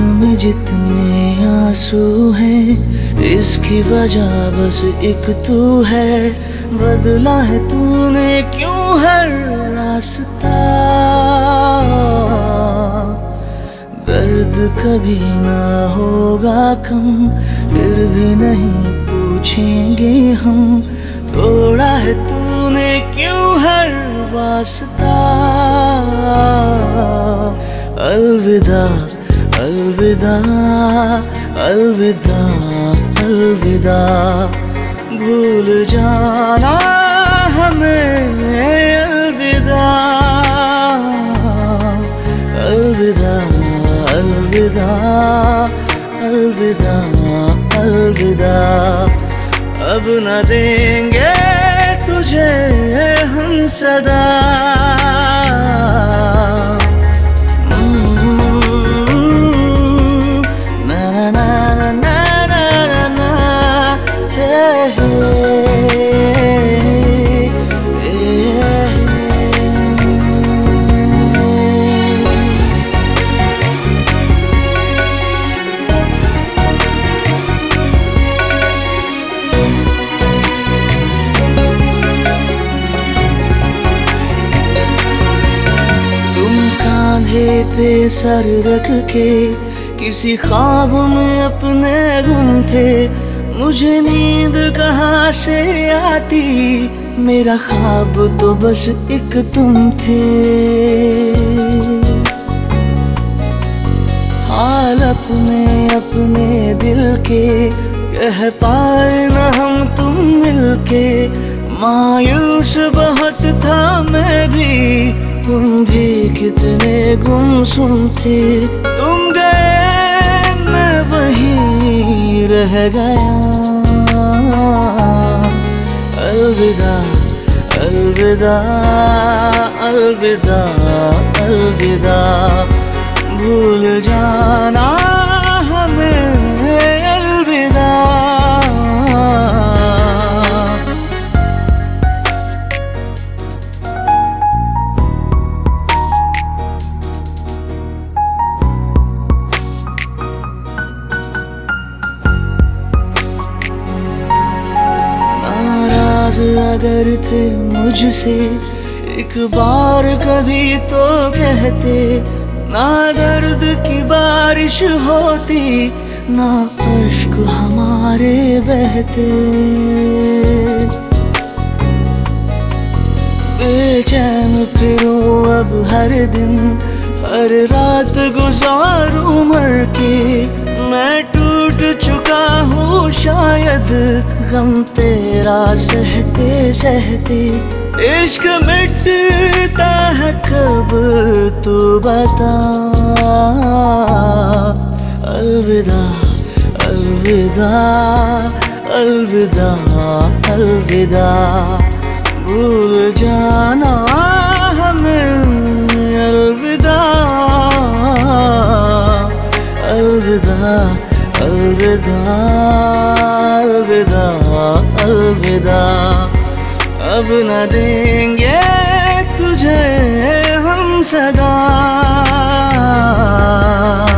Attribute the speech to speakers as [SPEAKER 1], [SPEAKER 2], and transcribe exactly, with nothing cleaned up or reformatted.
[SPEAKER 1] में जितने आंसू हैं, इसकी वजह बस एक तू है। बदला है तूने क्यों हर रास्ता, दर्द कभी ना होगा कम, फिर भी नहीं पूछेंगे हम। तोड़ा है तूने क्यों हर वास्ता, अलविदा अलविदा अलविदा अलविदा। भूल जाना हमें अलविदा, अलविदा अलविदा अलविदा अलविदा। अब न देंगे तुझे हम सदा, पे सर रख के किसी ख्वाब में अपने गुम थे। मुझे नींद कहाँ से आती, मेरा ख्वाब तो बस एक तुम थे। हाल अपने अपने दिल के कह पाए न हम तुम मिलके। मायूस बहुत था मैं भी, तुम भी कितने गुमसुम थे। तुम गए मैं वहीं रह गया, अलविदा अलविदा अलविदा अलविदा। भूल जाना हमें अलविदा। अगर थे मुझसे एक बार कभी तो कहते, ना दर्द की बारिश होती ना अश्क हमारे बहते। बेचैन फिरूं अब हर दिन, हर रात गुजारूं मर के। मैं टूट चुका हूँ शायद गम तेरा सहते सहते। इश्क मिटता है कब तू बता, अलविदा अलविदा अलविदा अलविदा। भूल जाना हमें अलविदा, अलविदा अलविदा अलविदा अलविदा। अब न देंगे तुझे हम सदा।